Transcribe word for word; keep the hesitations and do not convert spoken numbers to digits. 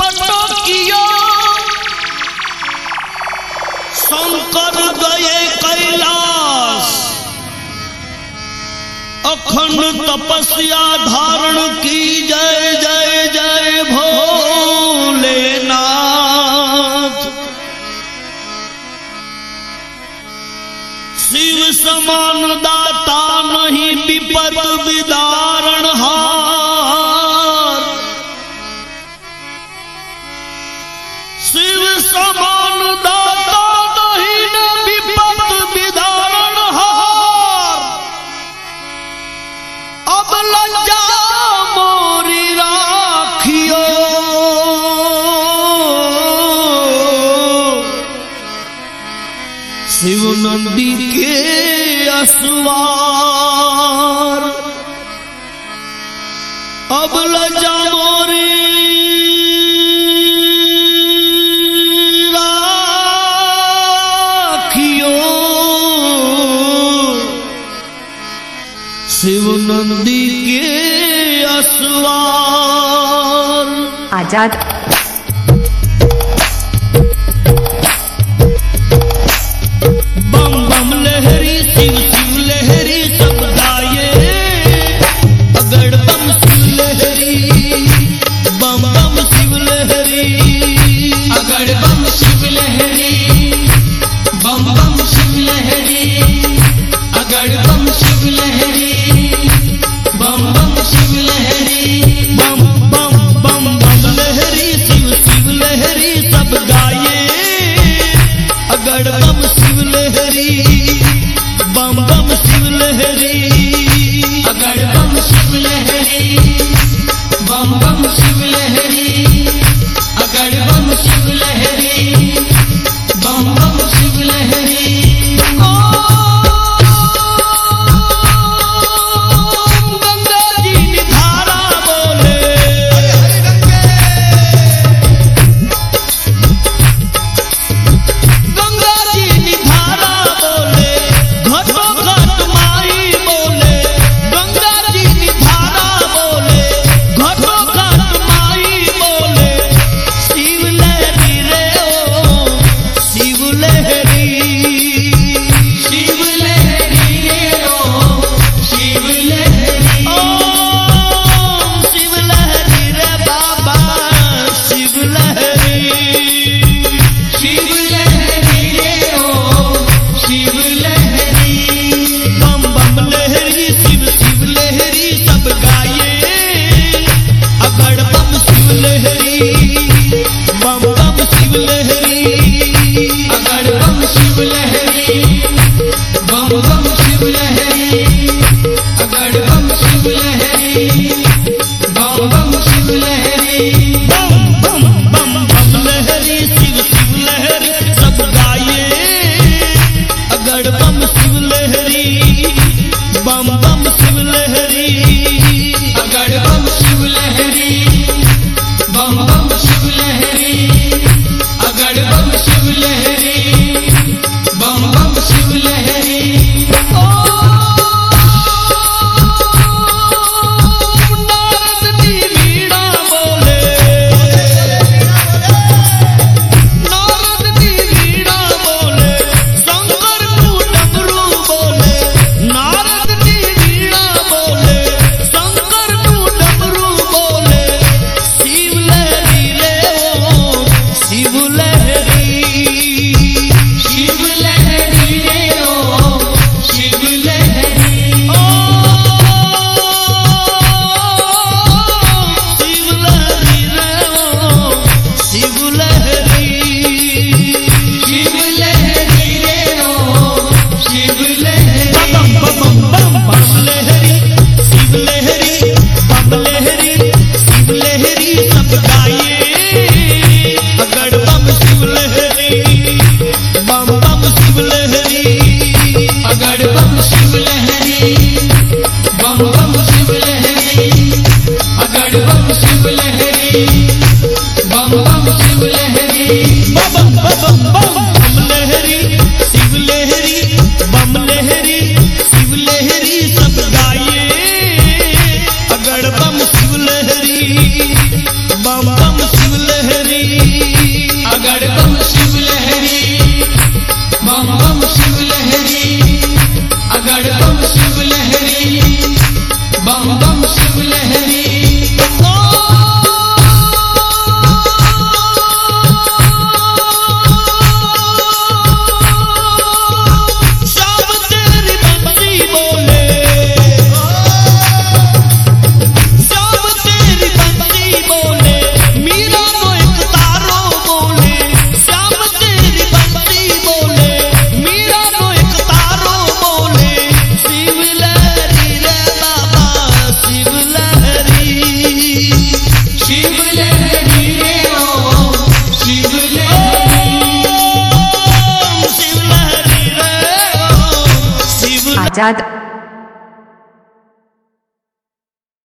प्रकट किया शंकर गए कैलाश अखंड तपस्या धारण की जय जय जय भोलेनाथ। शिव समान दाता नहीं विपद विदारण हार। शिव समान दाता नहीं विपद विदारण हार। अब लज्जा मोरी राखियो शिव नंदी के असवार। अब लज्जा मोरी राखियो शिव नंदी के असवार। आजाद बम बम लहरी शिव शिव लहरी सब गाये अगड़ बम शिव लहरी। बम बम शिव लहरी अगड़ बम शिव लहरी। बम बम शिव लहरी अगड़ बम शिव लहरी। बम बम शिव लहरी। बम बम बम बम लहरी शिव शिव लहरी सब गाये अगड़ बम शिव लहरी। बम बम शिव लहरी अगड़ बम शिव लहरी। बम बम शिव लहरी अगड़ बम शिव लहरी। बम बम शिव लहरी। गंगा जी निधारा बोले गंगा जी निधारा बोले घटो घट माई बोले। गंगा जी निधारा बोले घटो घट माई बोले। शिव लहरी रे ओ शिव लहरी। शिव लहरी रे ओ शिव लहरी। ओम शिव लहरी रे बाबा शिव लहरी। शिव लहरी रे ओ शिव लहरी। बम बम लहरी शिव शिव लहरी सब गाये अगड़ बम शिव लहरी। बम बम शिव लहरी अगड़ बम शिव लहरी। बम बम शिव लहरी अगड़ बम शिव लहरी। बम बम शिव लहरी। बम बम बम बम लहरी शिव शिव लहरी सब गाये अगड़ बम शिव लहरी। बम बम शिव लहरी अगड़ बम शिव लहरी। बम बम शिव लहरी अगड़ बम शिव लहरी। बम बम शिव लहरी। ओ आजाद।